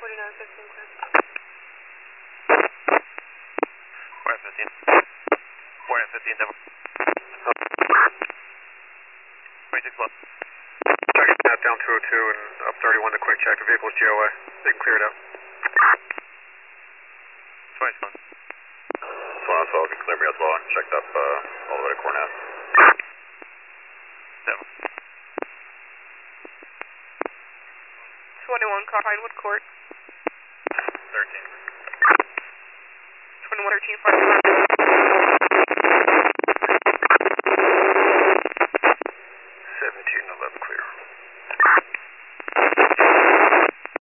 4915 clear. 415. 415, Devil. 26 left. Target map down 202 and up 31 to quick check. The vehicle's GOA. They can clear it out. 26 left. Swan Assault can clear me as well. Checked up all the way to Cornet. Devil. 21 car Pinewood Court. 13. 2113 5